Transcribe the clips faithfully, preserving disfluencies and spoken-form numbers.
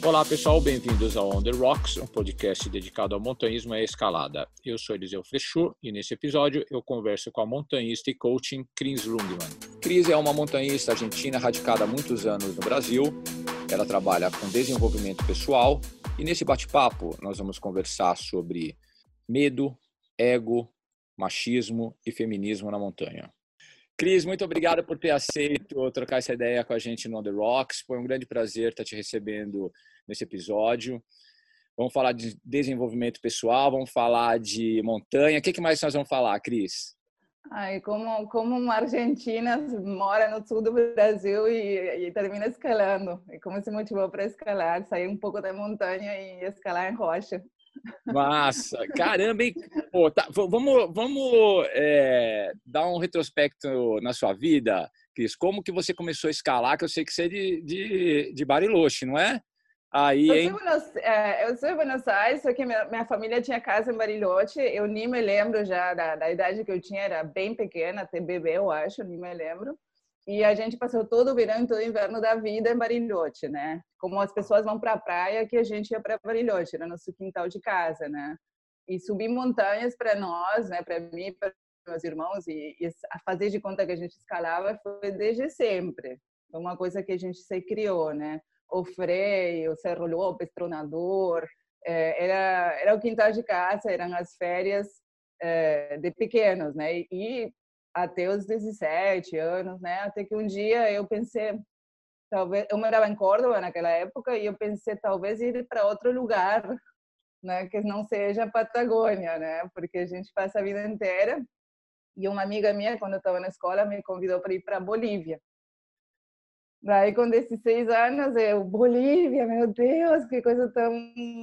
Olá pessoal, bem-vindos ao On The Rocks, um podcast dedicado ao montanhismo e à escalada. Eu sou Eliseu Frechot e nesse episódio eu converso com a montanhista e coaching Cris Lungman. Cris é uma montanhista argentina radicada há muitos anos no Brasil. Ela trabalha com desenvolvimento pessoal e nesse bate-papo nós vamos conversar sobre medo, ego, machismo e feminismo na montanha. Cris, muito obrigado por ter aceito trocar essa ideia com a gente no On The Rocks. Foi um grande prazer estar te recebendo nesse episódio. Vamos falar de desenvolvimento pessoal, vamos falar de montanha. O que mais nós vamos falar, Cris? Ai, como, como uma argentina mora no sul do Brasil e, e termina escalando. E como se motivou para escalar, sair um pouco da montanha e escalar em rocha. Massa! Caramba, hein? Pô, tá, vamos vamos é, dar um retrospecto na sua vida, Cris. Como que você começou a escalar? Que eu sei que você é de, de, de Bariloche, não é? Aí, eu, hein? sou Buenos, é, eu sou de Buenos Aires, só que minha, minha família tinha casa em Bariloche. Eu nem me lembro já da, da idade que eu tinha, era bem pequena, até bebê, eu acho, nem me lembro. E a gente passou todo o verão e todo o inverno da vida em Bariloche, né? Como as pessoas vão para a praia, que a gente ia para Bariloche, era nosso quintal de casa, né? E subir montanhas para nós, né? Para mim, para meus irmãos, e, e a fazer de conta que a gente escalava foi desde sempre. Foi uma coisa que a gente se criou, né? O freio, o Cerro Lopes, Tronador, é, era era o quintal de casa, eram as férias é, de pequenos, né? E até os dezessete anos, né? Até que um dia eu pensei, talvez, eu morava em Córdoba naquela época e eu pensei talvez ir para outro lugar, né? Que não seja Patagônia, né? Porque a gente passa a vida inteira. E uma amiga minha, quando eu estava na escola, me convidou para ir para Bolívia. Daí, com dezesseis anos, eu, Bolívia, meu Deus, que coisa tão,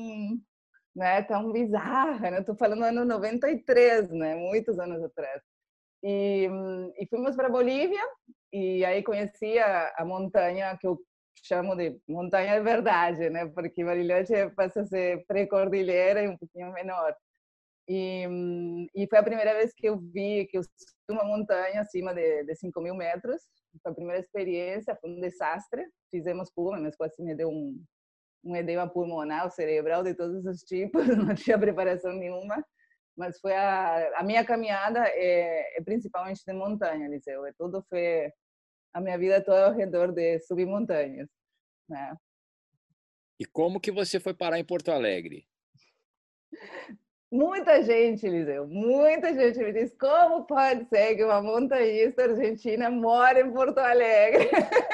né? Tão bizarra, né? Estou falando ano noventa e três, né? Muitos anos atrás. E, e fomos para Bolívia e aí conheci a, a montanha que eu chamo de montanha de verdade, né? Porque Bariloche passa a ser pré-cordilheira e um pouquinho menor. E, e foi a primeira vez que eu vi que eu subi uma montanha acima de, de cinco mil metros. Foi a primeira experiência, foi um desastre. Fizemos pulmão, mas quase me deu um, um edema pulmonar, cerebral de todos os tipos, não tinha preparação nenhuma. Mas foi a, a minha caminhada é, é principalmente de montanha, Eliseu. É tudo foi a minha vida toda ao redor de subir montanhas, né? E como que você foi parar em Porto Alegre? Muita gente, Eliseu, muita gente me diz como pode ser que uma montanhista argentina mora em Porto Alegre.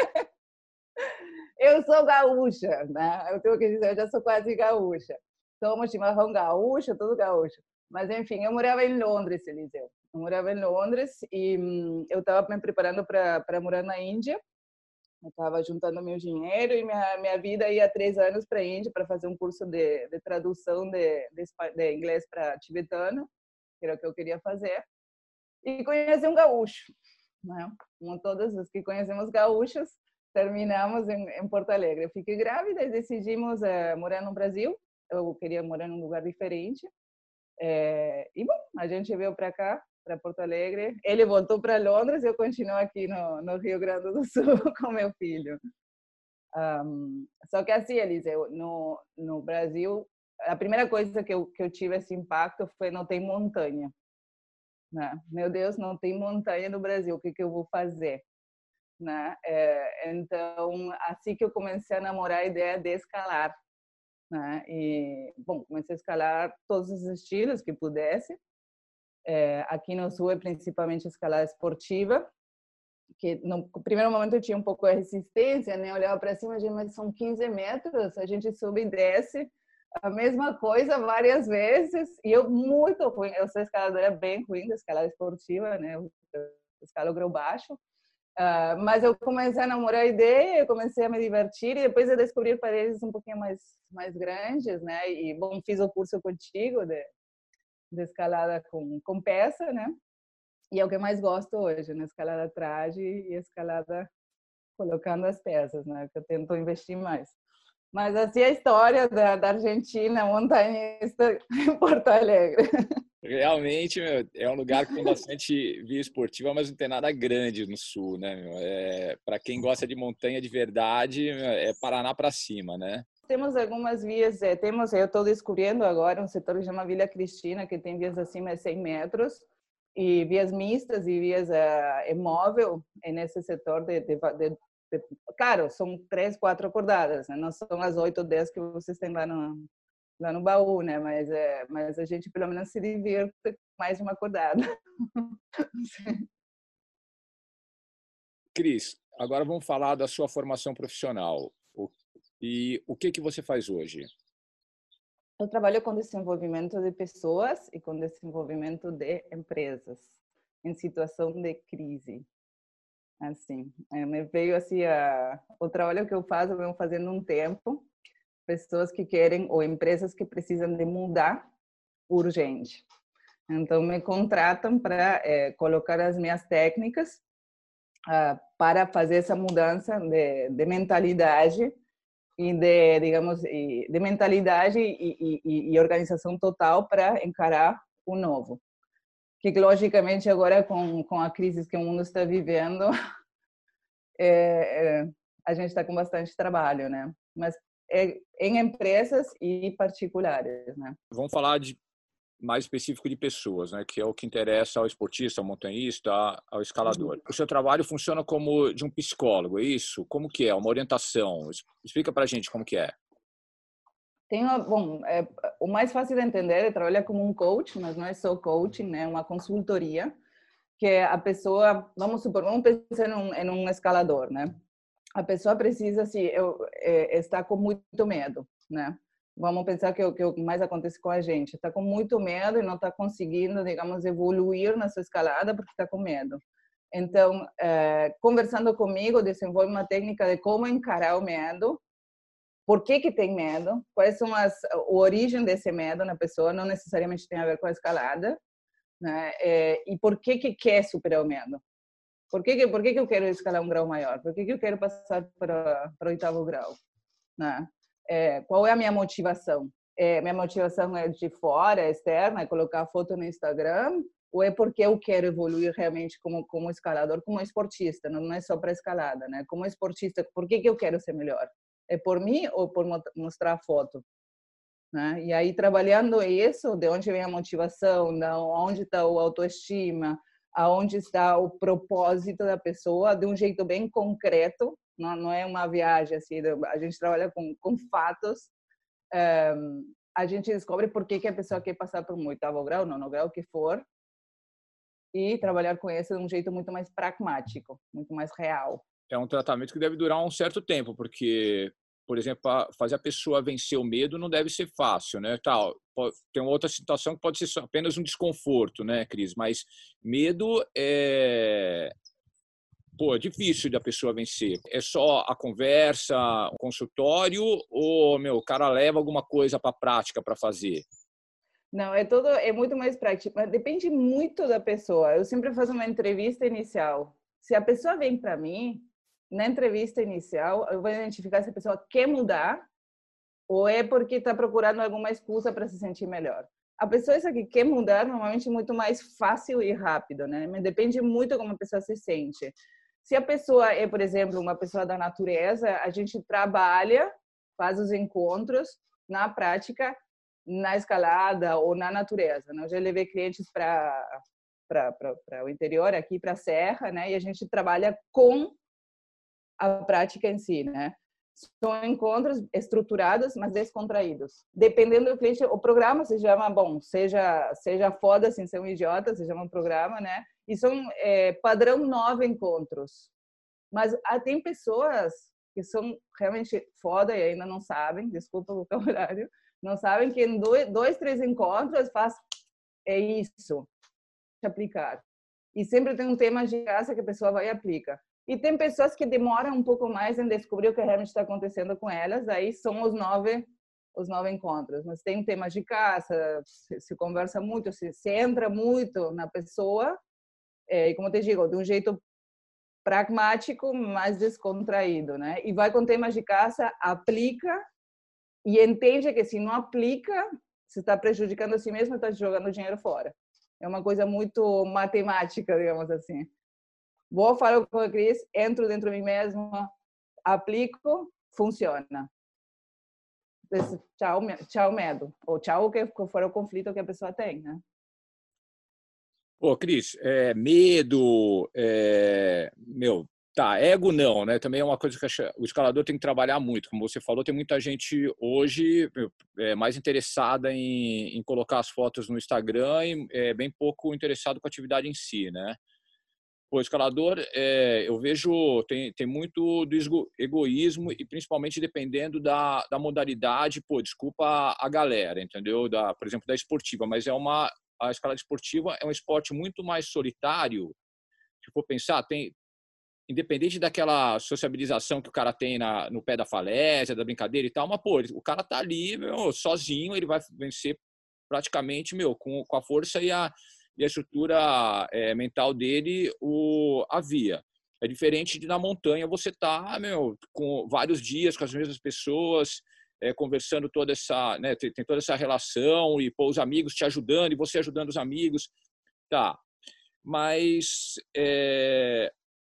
Eu sou gaúcha, né? Eu tenho que dizer, eu já sou quase gaúcha. Tomo chimarrão gaúcho, tudo gaúcho. Mas, enfim, eu morava em Londres, Eliseu. Eu morava em Londres e hum, eu estava me preparando para morar na Índia. Eu estava juntando meu dinheiro e minha, minha vida ia há três anos para a Índia para fazer um curso de, de tradução de, de, de inglês para tibetano, que era o que eu queria fazer. E conheci um gaúcho, né? Como todos os que conhecemos gaúchos, terminamos em, em Porto Alegre. Eu fiquei grávida e decidimos uh, morar no Brasil. Eu queria morar num lugar diferente. É, e, bom, a gente veio para cá, para Porto Alegre. Ele voltou para Londres e eu continuo aqui no, no Rio Grande do Sul com meu filho. Um, só que assim, Eliseu, no, no Brasil, a primeira coisa que eu, que eu tive esse impacto foi não tem montanha. Né? Meu Deus, não tem montanha no Brasil, o que, que eu vou fazer? Né? É, então, assim que eu comecei a namorar a ideia de escalar. Né? E, bom, comecei a escalar todos os estilos que pudesse. É, aqui no Sul é principalmente escalada esportiva, que no primeiro momento eu tinha um pouco de resistência, né? Eu olhava para cima e dizia, mas são quinze metros, a gente sube e desce a mesma coisa várias vezes, e eu muito ruim, eu sou escaladora bem ruim da escalada esportiva, né? Eu escalo grau baixo. Uh, mas eu comecei a namorar a ideia, eu comecei a me divertir e depois eu descobri paredes um pouquinho mais mais grandes, né? E bom, fiz o curso contigo de, de escalada com com peça, né? E é o que eu mais gosto hoje, né? Escalada traje e escalada colocando as peças, né? Que eu tento investir mais. Mas assim é a história da, da Argentina montanhista em Porto Alegre. Realmente, meu, é um lugar que tem bastante via esportiva, mas não tem nada grande no sul, né? É, para quem gosta de montanha de verdade, meu, é Paraná para cima, né? temos algumas vias, é, temos, eu estou descobrindo agora um setor que chama Vila Cristina, que tem vias acima de cem metros, e vias mistas e vias uh, imóvel é nesse setor de, de, de, de, claro, são três, quatro acordadas, né? Não são as oito ou dez que vocês têm lá no, lá no baú, né? Mas, é, mas a gente pelo menos se divirte mais de uma acordada. Cris, agora vamos falar da sua formação profissional. E o que que você faz hoje? Eu trabalho com desenvolvimento de pessoas e com desenvolvimento de empresas em situação de crise. Assim, me veio assim a, o trabalho que eu faço, eu venho fazendo um tempo, pessoas que querem ou empresas que precisam de mudar urgente. Então me contratam para é, colocar as minhas técnicas ah, para fazer essa mudança de, de mentalidade e de, digamos, de mentalidade e, e, e organização total para encarar o novo. Que, logicamente, agora com, com a crise que o mundo está vivendo, é, é, a gente está com bastante trabalho, né? Mas é em empresas e particulares, né? Vamos falar de mais específico de pessoas, né, que é o que interessa ao esportista, ao montanhista, ao escalador. O seu trabalho funciona como de um psicólogo, é isso? Como que é? Uma orientação? Explica pra gente como que é. Tem, bom, é, o mais fácil de entender é trabalhar como um coach, mas não é só coaching, né? É uma consultoria, que a pessoa, vamos supor, vamos pensar em um, em um escalador, né? A pessoa precisa, assim, eu, é, está com muito medo, né? Vamos pensar que o que mais acontece com a gente, está com muito medo e não está conseguindo, digamos, evoluir na sua escalada porque está com medo. Então, é, conversando comigo, desenvolve uma técnica de como encarar o medo, por que que tem medo, quais são as a origem desse medo na pessoa, não necessariamente tem a ver com a escalada, né? É, e por que que quer superar o medo? Por que que, por que que eu quero escalar um grau maior? Por que que eu quero passar para para o oitavo grau? Né? É, qual é a minha motivação? É, minha motivação é de fora, é externa, é colocar foto no Instagram, ou é porque eu quero evoluir realmente como como escalador, como esportista? Não, não é só para escalada, né? Como esportista, por que que eu quero ser melhor? É por mim ou por mostrar a foto? Né? E aí trabalhando isso, de onde vem a motivação, de onde está a autoestima, aonde está o propósito da pessoa, de um jeito bem concreto, não, não é uma viagem assim, a gente trabalha com, com fatos, um, a gente descobre por que que a pessoa quer passar por um oitavo grau, nono grau, o que for, e trabalhar com isso de um jeito muito mais pragmático, muito mais real. É um tratamento que deve durar um certo tempo, porque, por exemplo, fazer a pessoa vencer o medo não deve ser fácil, né? Tal, tem outra situação que pode ser apenas um desconforto, né, Cris? Mas medo é, pô, é difícil da pessoa vencer. É só a conversa, o consultório, ou meu, o cara leva alguma coisa para a prática para fazer? Não, é todo, é muito mais prático, mas depende muito da pessoa. Eu sempre faço uma entrevista inicial. Se a pessoa vem para mim, na entrevista inicial, eu vou identificar se a pessoa quer mudar ou é porque está procurando alguma excusa para se sentir melhor. A pessoa essa que quer mudar, normalmente é muito mais fácil e rápido, né? Mas depende muito como a pessoa se sente. Se a pessoa é, por exemplo, uma pessoa da natureza, a gente trabalha, faz os encontros na prática, na escalada ou na natureza. Né? Eu já levei clientes para para o interior, aqui para a serra, né? E a gente trabalha com a prática em si, né? São encontros estruturados, mas descontraídos. Dependendo do cliente, o programa se chama, bom, seja seja foda sem ser um idiota, se chama um programa, né? E são é, padrão nove encontros. Mas ah, tem pessoas que são realmente foda e ainda não sabem, desculpa o vocabulário, não sabem que em dois, dois três encontros faz é isso, aplicar. E sempre tem um tema de graça que a pessoa vai e aplica. E tem pessoas que demoram um pouco mais em descobrir o que realmente está acontecendo com elas, aí são os nove, os nove encontros. Mas tem temas de caça, se, se conversa muito, se, se entra muito na pessoa, é, e como te digo, de um jeito pragmático, mas descontraído, né? E vai com temas de caça, aplica e entende que se não aplica, se está prejudicando a si mesmo, está jogando dinheiro fora. É uma coisa muito matemática, digamos assim. Vou falar com a Cris, entro dentro de mim mesma, aplico, funciona. desse tchau, tchau medo, ou tchau o que for o conflito que a pessoa tem, né? Pô, Cris, é, medo, é, meu, tá, ego não, né? Também é uma coisa que o escalador tem que trabalhar muito. Como você falou, tem muita gente hoje meu, é, mais interessada em, em colocar as fotos no Instagram e é, bem pouco interessado com a atividade em si, né? O escalador, é, eu vejo, tem, tem muito do egoísmo e principalmente dependendo da, da modalidade, pô, desculpa a galera, entendeu? Da, por exemplo, da esportiva, mas é uma, a escalada esportiva é um esporte muito mais solitário. Se for pensar, tem, independente daquela sociabilização que o cara tem na, no pé da falésia, da brincadeira e tal, mas, pô, o cara tá ali, meu, sozinho, ele vai vencer praticamente, meu, com, com a força e a e a estrutura é, mental dele o havia. É diferente de na montanha você tá, meu, com vários dias com as mesmas pessoas, é, conversando toda essa, né, tem, tem toda essa relação e pô, os amigos te ajudando e você ajudando os amigos, tá? Mas é,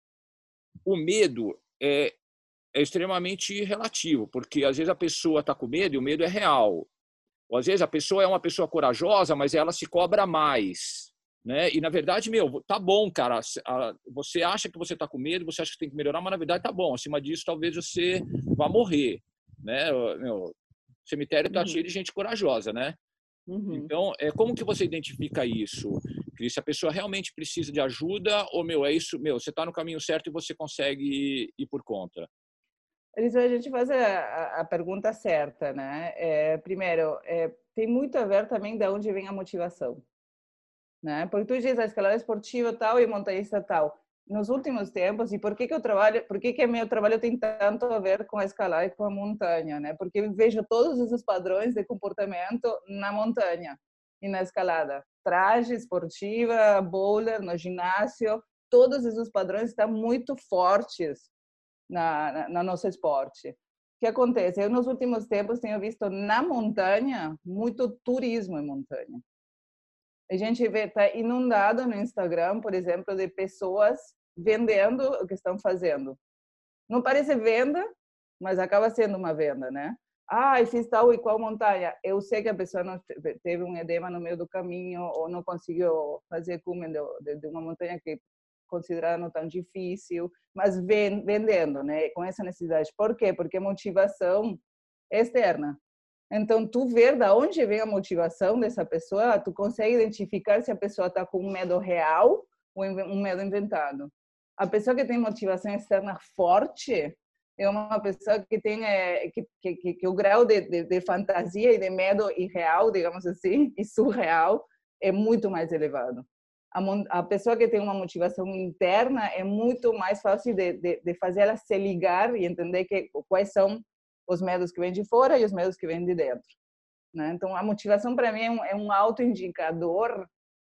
o medo é, é extremamente relativo, porque às vezes a pessoa está com medo e o medo é real. Ou às vezes a pessoa é uma pessoa corajosa, mas ela se cobra mais, né? E na verdade, meu, tá bom, cara. Você acha que você tá com medo, você acha que tem que melhorar, mas na verdade tá bom. Acima disso, talvez você vá morrer, né? Meu, o cemitério tá Uhum. cheio de gente corajosa, né? Uhum. Então, é, como que você identifica isso? Se a pessoa realmente precisa de ajuda ou, meu, é isso, meu, você tá no caminho certo e você consegue ir por conta? Eliseu, a gente faz a, a pergunta certa, né? É, primeiro, é, tem muito a ver também de onde vem a motivação, né? Porque tu diz a escalada esportiva tal e montanhista tal. Nos últimos tempos, e por que que eu trabalho, por que que meu trabalho tem tanto a ver com a escalada e com a montanha, né? Porque eu vejo todos esses padrões de comportamento na montanha e na escalada. Traje esportiva, boulder, no ginásio, todos esses padrões estão muito fortes na, na, no nosso esporte. O que acontece? Eu, nos últimos tempos, tenho visto na montanha muito turismo em montanha. A gente vê, está inundado no Instagram, por exemplo, de pessoas vendendo o que estão fazendo. Não parece venda, mas acaba sendo uma venda, né? Ah, fiz tal e qual montanha. Eu sei que a pessoa não teve um edema no meio do caminho ou não conseguiu fazer cume de, de uma montanha que considerada não tão difícil, mas vendendo, né? Com essa necessidade. Por quê? Porque a motivação é externa. Então, tu ver da onde vem a motivação dessa pessoa, tu consegue identificar se a pessoa está com um medo real ou um medo inventado. A pessoa que tem motivação externa forte é uma pessoa que tem é, que, que, que, que o grau de, de, de fantasia e de medo irreal, digamos assim, e surreal, é muito mais elevado. A, a pessoa que tem uma motivação interna é muito mais fácil de, de, de fazer ela se ligar e entender que, quais são os medos que vêm de fora e os medos que vêm de dentro, né? Então, a motivação para mim é um, é um autoindicador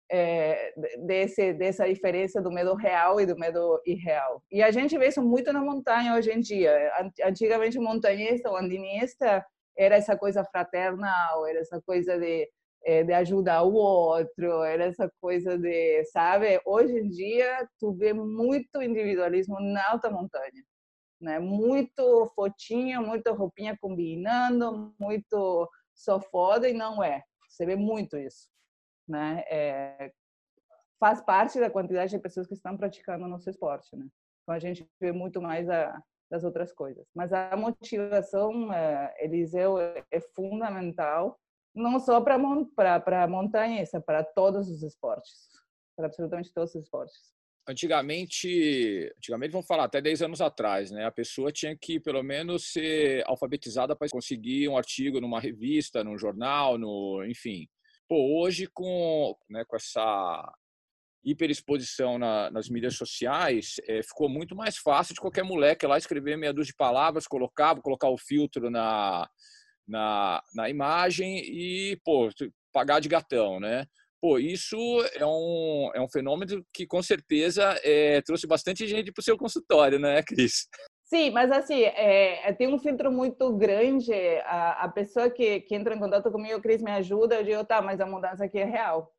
é, desse, dessa diferença do medo real e do medo irreal. E a gente vê isso muito na montanha hoje em dia. Antigamente, o montanhista, o andinista, era essa coisa fraternal, era essa coisa de, de ajudar o outro, era essa coisa de, sabe? Hoje em dia, tu vê muito individualismo na alta montanha. Né? Muito fotinho, muita roupinha combinando, muito só foda e não é. Você vê muito isso, né? É, faz parte da quantidade de pessoas que estão praticando o nosso esporte, né? Então a gente vê muito mais a, das outras coisas. Mas a motivação, é, Eliseu, é fundamental, não só para para montanhista, para todos os esportes, para absolutamente todos os esportes. Antigamente, antigamente, vamos falar, até dez anos atrás, né? A pessoa tinha que, pelo menos, ser alfabetizada para conseguir um artigo numa revista, num jornal, no, enfim. Pô, hoje, com, né, com essa hiperexposição na, nas mídias sociais, é, ficou muito mais fácil de qualquer moleque lá escrever meia dúzia de palavras, colocava, colocar o filtro na, na, na imagem e, pô, pagar de gatão, né? Pô, isso é um, é um fenômeno que, com certeza, é, trouxe bastante gente para o seu consultório, né, Cris? Sim, mas assim, é, tem um filtro muito grande. A, a pessoa que, que entra em contato comigo, Cris, me ajuda, eu digo, tá, mas a mudança aqui é real,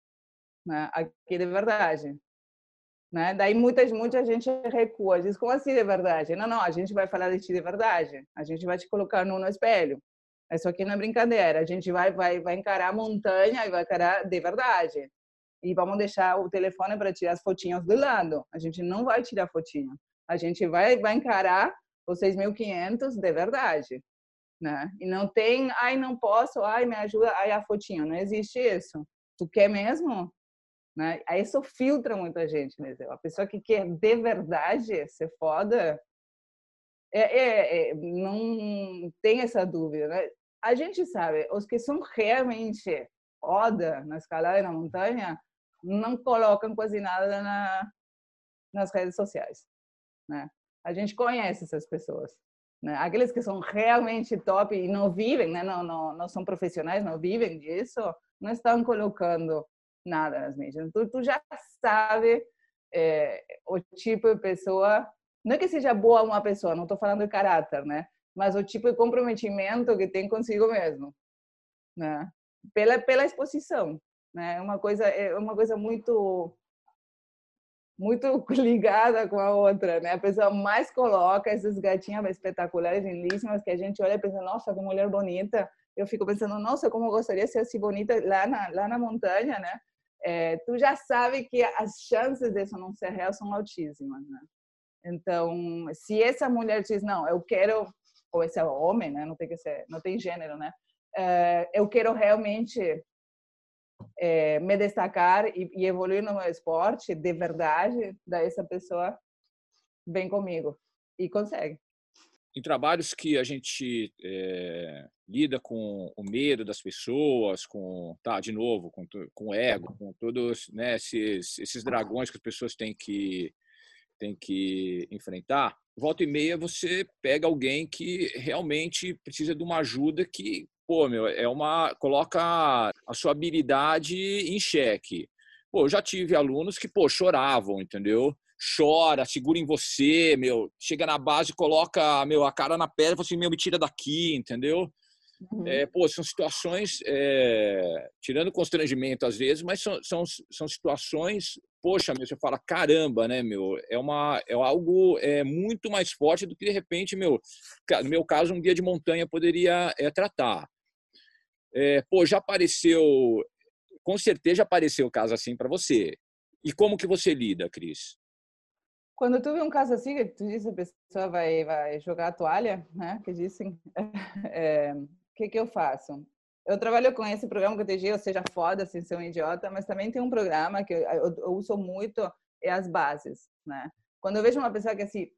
né? Aqui de verdade. Né? Daí muitas, muita gente recua, diz, como assim de verdade? Não, não, a gente vai falar de ti de verdade, a gente vai te colocar no, no espelho, Isso aqui não é brincadeira. A gente vai, vai, vai encarar a montanha e vai encarar de verdade. E vamos deixar o telefone para tirar as fotinhas do lado. A gente não vai tirar fotinho. A gente vai, vai encarar os seis mil e quinhentos de verdade, né? E não tem, ai, não posso, ai, me ajuda, ai, a fotinho. Não existe isso. Tu quer mesmo? Né? Aí isso filtra muita gente, né? A pessoa que quer de verdade ser foda, é, é, é, não tem essa dúvida, né? A gente sabe, os que são realmente foda na escalada e na montanha, não colocam quase nada na, nas redes sociais, né? A gente conhece essas pessoas, né? Aqueles que são realmente top e não vivem, né? Não, não, não são profissionais, não vivem disso, não estão colocando nada nas mídias. Tu, tu já sabe é, o tipo de pessoa, não é que seja boa uma pessoa, não estou falando de caráter, né? Mas o tipo de comprometimento que tem consigo mesmo, né? Pela pela exposição, né? É uma coisa é uma coisa muito muito ligada com a outra, né? A pessoa mais coloca essas gatinhas espetaculares, lindíssimas, que a gente olha e pensa, nossa, que mulher bonita. Eu fico pensando, nossa, como eu gostaria de ser assim bonita lá na lá na montanha, né? É, tu já sabe que as chances disso não ser real são altíssimas, né? Então, se essa mulher diz, não, eu quero, ou esse é homem, né? Não tem que ser, não tem gênero, né? É, eu quero realmente é, me destacar e, e evoluir no meu esporte, de verdade, daí essa pessoa vem comigo e consegue. Em trabalhos que a gente é, lida com o medo das pessoas, com, tá, de novo, com, com o ego, com todos, né, esses, esses dragões que as pessoas têm que, têm que enfrentar, volta e meia você pega alguém que realmente precisa de uma ajuda que, pô, meu, é uma, coloca a sua habilidade em xeque. Pô, eu já tive alunos que, pô, choravam, entendeu? Chora, segura em você, meu, chega na base, coloca, meu, a cara na pedra e fala assim, meu, me tira daqui, entendeu? Uhum. É, pô, são situações, é, tirando constrangimento às vezes, mas são, são, são situações, poxa, meu, você fala, caramba, né, meu, é, uma, é algo é, muito mais forte do que, de repente, meu, no meu caso, um guia de montanha poderia é, tratar. É, pô, já apareceu, com certeza já apareceu caso assim para você. E como que você lida, Cris? Quando tu vê um caso assim, que tu diz a pessoa vai, vai jogar a toalha, né? Que dizem, é, o que que eu faço? Eu trabalho com esse programa que eu te digo, seja foda, sem ser um idiota, mas também tem um programa que eu, eu, eu uso muito, é as bases, né? Quando eu vejo uma pessoa que assim,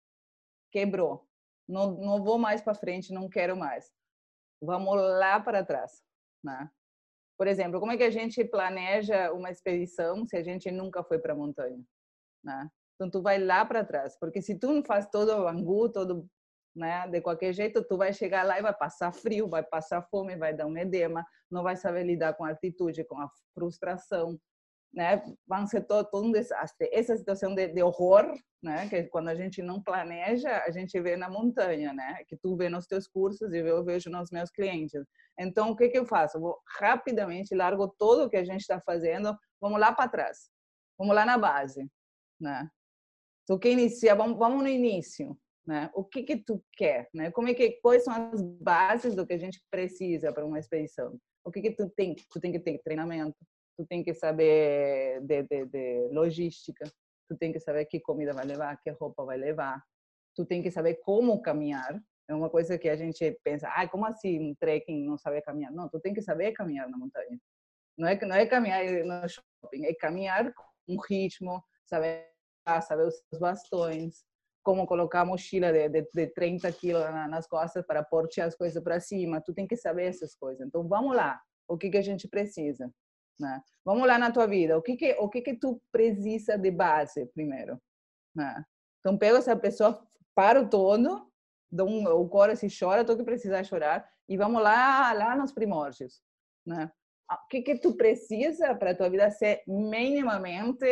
quebrou, não, não vou mais para frente, não quero mais, vamos lá para trás, né? Por exemplo, como é que a gente planeja uma expedição se a gente nunca foi para a montanha, né? Então tu vai lá para trás, porque se tu não faz todo o angu, todo, né, de qualquer jeito, tu vai chegar lá e vai passar frio, vai passar fome, vai dar um edema, não vai saber lidar com a altitude, com a frustração, né? Vai ser todo, todo um desastre. Essa situação de, de horror, né, que quando a gente não planeja, a gente vê na montanha, né, que tu vê nos teus cursos e eu vejo nos meus clientes. Então, o que que eu faço? Eu vou rapidamente, largo tudo o que a gente está fazendo, vamos lá para trás, vamos lá na base, né? Tu que inicia, vamos, vamos no início, né? O que que tu quer, né? Como é que quais são as bases do que a gente precisa para uma expedição? O que que tu tem? Tu tem que ter treinamento, tu tem que saber de, de, de logística, tu tem que saber que comida vai levar, que roupa vai levar, tu tem que saber como caminhar. É uma coisa que a gente pensa, ah, como assim um trekking não sabe caminhar? Não, tu tem que saber caminhar na montanha. Não é não é caminhar no shopping, é caminhar com um ritmo, saber saber os seus bastões, como colocar a mochila de, de, de trinta quilos nas costas para pôr as coisas para cima. Tu tem que saber essas coisas. Então, vamos lá. O que que a gente precisa? Né? Vamos lá na tua vida. O que que, o que que tu precisa de base primeiro? Né? Então, pego essa pessoa, paro todo, dou um, o coro se chora, tu que precisa chorar, e vamos lá, lá nos primórdios. Né? O que que tu precisa para a tua vida ser minimamente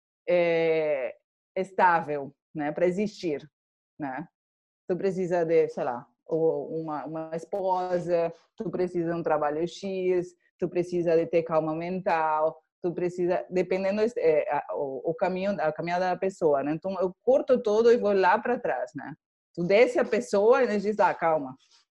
é, estável, né, para existir, né? Tu precisa de, sei lá, uma, uma esposa, tu precisa de um trabalho X, tu precisa de ter calma mental, tu precisa, dependendo é, o, o caminho, a caminhada da pessoa, né? Então eu curto todo e vou lá para trás, né? Tu desce a pessoa e diz, ah, calma,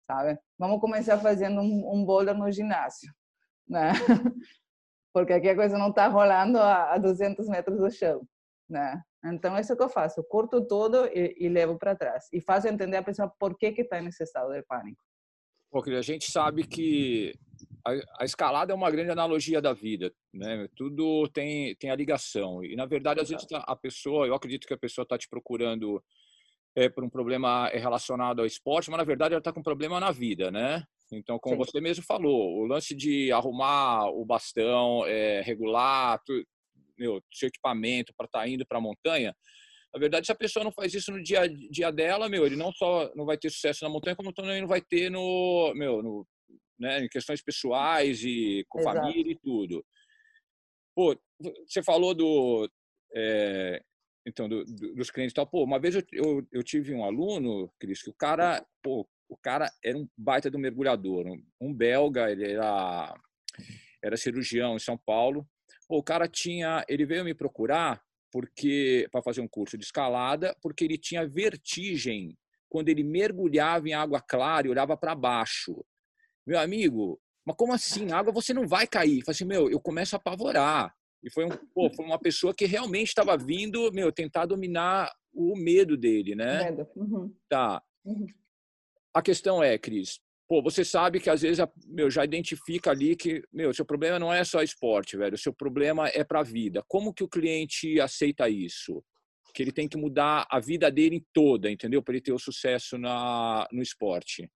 sabe? Vamos começar fazendo um, um boulder no ginásio, né? Porque aqui a coisa não está rolando a, a duzentos metros do chão, né? Então, isso é o que eu faço. Eu curto tudo e, e levo para trás. E faço entender a pessoa por que está nesse estado de pânico. Porque a gente sabe que a, a escalada é uma grande analogia da vida, né? Tudo tem, tem a ligação. E, na verdade, às vezes a pessoa, eu acredito que a pessoa está te procurando é, por um problema relacionado ao esporte, mas, na verdade, ela está com um problema na vida, né? Então, como Sim. você mesmo falou, o lance de arrumar o bastão, é, regular tu, meu, seu equipamento para estar tá indo para a montanha, na verdade, se a pessoa não faz isso no dia a dia dela, meu, ele não só não vai ter sucesso na montanha, como também não vai ter no, meu, no, né, em questões pessoais e com Exato. família e tudo. Pô, você falou do, é, então, do, do, dos clientes e tal. Pô, uma vez eu, eu, eu tive um aluno, Cris, que o cara, pô, o cara era um baita do mergulhador, um, um belga, ele era, era cirurgião em São Paulo. Pô, o cara tinha, ele veio me procurar porque para fazer um curso de escalada, porque ele tinha vertigem quando ele mergulhava em água clara e olhava para baixo. Meu amigo, mas como assim? A água você não vai cair. Eu falei assim, meu, eu começo a apavorar. E foi, um, pô, foi uma pessoa que realmente estava vindo, meu, tentar dominar o medo dele, né? Medo. Uhum. Tá. Uhum. A questão é, Cris, pô, você sabe que às vezes, meu, já identifica ali que, meu, seu problema não é só esporte, velho. O seu problema é para a vida. Como que o cliente aceita isso? Que ele tem que mudar a vida dele toda, entendeu? Para ele ter o sucesso na, no esporte.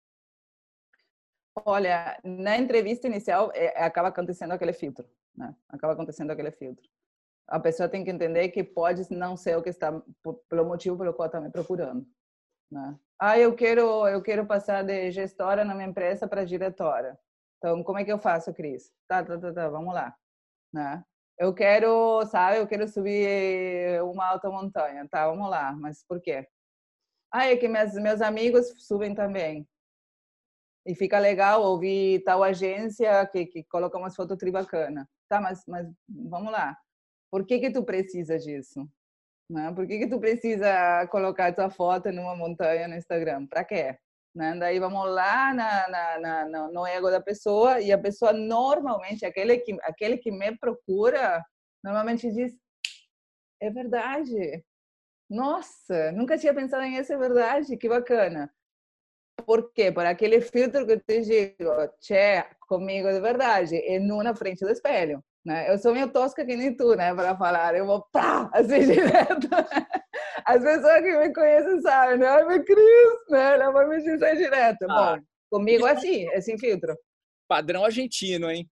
Olha, na entrevista inicial é, acaba acontecendo aquele filtro, né? Acaba acontecendo aquele filtro. A pessoa tem que entender que pode não ser o que está, pelo motivo pelo qual está me procurando, né? Ah, eu quero, eu quero passar de gestora na minha empresa para diretora. Então, como é que eu faço, Cris? Tá, tá, tá, tá, vamos lá, né? Eu quero, sabe, eu quero subir uma alta montanha, tá? Vamos lá, mas por quê? Ah, é que meus, meus amigos subem também. E fica legal ouvir tal agência que, que coloca umas fotos tri bacana. Tá, mas, mas vamos lá. Por que que tu precisa disso? Né? Por que que tu precisa colocar tua foto numa montanha no Instagram? Para quê? Né? Daí vamos lá na, na, na, no ego da pessoa e a pessoa normalmente, aquele que, aquele que me procura, normalmente diz, é verdade. Nossa, nunca tinha pensado nisso, é verdade, que bacana. Por quê? Por aquele filtro que eu te digo, tchê, comigo de verdade, e não na frente do espelho, né? Eu sou meio tosca que nem tu, né, para falar, eu vou pá, assim direto. As pessoas que me conhecem sabem, né? Ai, meu Cris, né? Ela vai me dizer direto. Ah, bom, comigo é assim, é sem filtro. Padrão argentino, hein?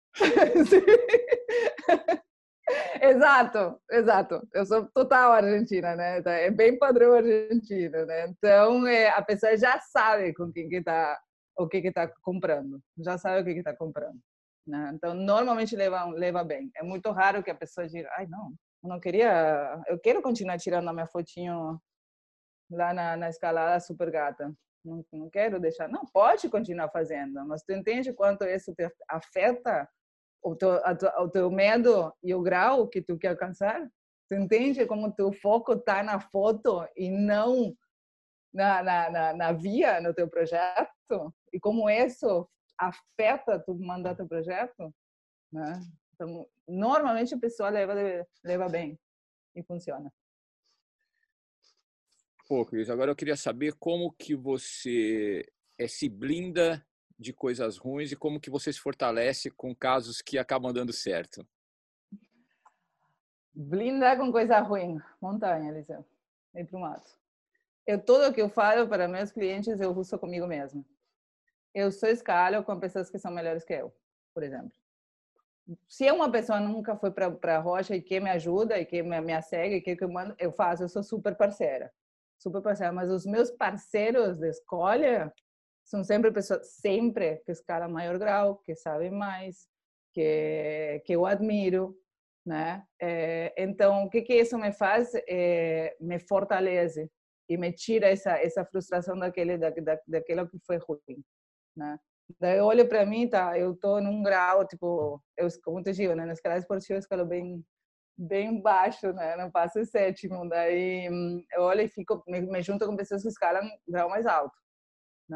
Exato, exato. Eu sou total argentina, né? É bem padrão argentino, né? Então, é, a pessoa já sabe com quem que tá, o que que tá comprando. Já sabe o que que tá comprando, né? Então, normalmente leva leva bem. É muito raro que a pessoa diga, ai, não, eu não queria, eu quero continuar tirando a minha fotinho lá na, na escalada super gata. Não, não quero deixar. Não, pode continuar fazendo, mas tu entende quanto isso te afeta o teu, o teu medo e o grau que tu quer alcançar? Tu entende como teu foco está na foto e não na, na, na, na via, no teu projeto? E como isso afeta tu mandar teu projeto? Né? Então, normalmente a pessoa leva, leva bem e funciona. Pô, Cris, agora eu queria saber como que você é, se blinda de coisas ruins e como que você se fortalece com casos que acabam dando certo. Blindar com coisa ruim. Montanha, Eliseu. Ir para o mato. Eu, tudo o que eu falo para meus clientes, eu uso comigo mesma. Eu só escalo com pessoas que são melhores que eu, por exemplo. Se uma pessoa nunca foi para a rocha e que me ajuda e que me, me segue, e que, que eu mando, eu faço, eu sou super parceira. Super parceira. Mas os meus parceiros de escolha são sempre pessoas, sempre que escalam maior grau, que sabem mais, que, que eu admiro, né? É, então, o que que isso me faz? É, me fortalece e me tira essa essa frustração daquele da, da, daquilo que foi ruim, né? Daí eu olho para mim, tá? Eu tô num grau, tipo, eu, como te digo, né? Na escala esportiva eu escalo bem bem baixo, né? Não passo o sétimo. Daí eu olho e fico, me, me junto com pessoas que escalam grau mais alto, né?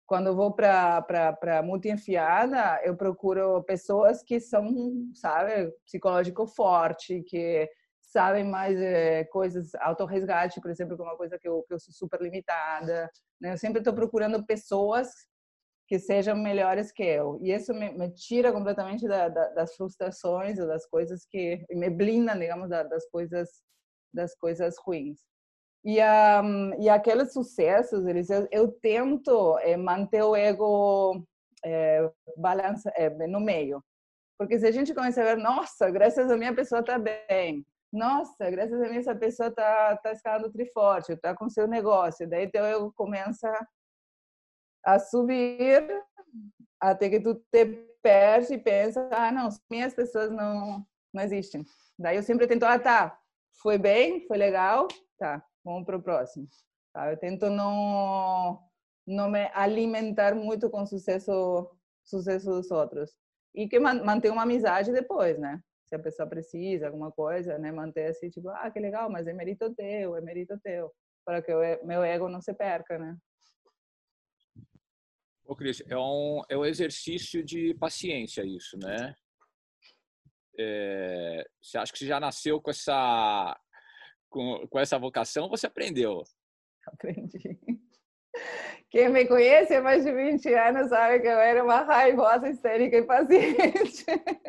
quando eu vou para para multi-enfiada, eu procuro pessoas que são, sabe, psicológico forte, que sabem mais é, coisas, autorresgate, por exemplo, que é uma coisa que eu, que eu sou super limitada, né? Eu sempre estou procurando pessoas que sejam melhores que eu. E isso me, me tira completamente da, da, das frustrações, das coisas que me blindam, digamos, da, das coisas das coisas ruins. E, um, e aqueles sucessos, eles, eu, eu tento é, manter o ego é, balança, é, no meio. Porque se a gente começa a ver, nossa, graças a mim a pessoa está bem. Nossa, graças a mim essa pessoa está tá escalando triforte, está com seu negócio. Daí teu ego começa a subir até que tu te perde e pensa, ah, não, minhas pessoas não, não existem. Daí eu sempre tento, ah, tá, foi bem, foi legal, tá, vamos para o próximo. Tá? Eu tento não, não me alimentar muito com o sucesso, sucesso dos outros. E que manter uma amizade depois, né? Se a pessoa precisa, alguma coisa, né? Manter assim, tipo, ah, que legal, mas é mérito teu, é mérito teu. Para que o meu ego não se perca, né? Ô, Cris, é um, é um exercício de paciência isso, né? É, você acha que você já nasceu com essa, com, com essa vocação ou você aprendeu? Aprendi. Quem me conhece há mais de vinte anos sabe que eu era uma raivosa, histérica e paciente.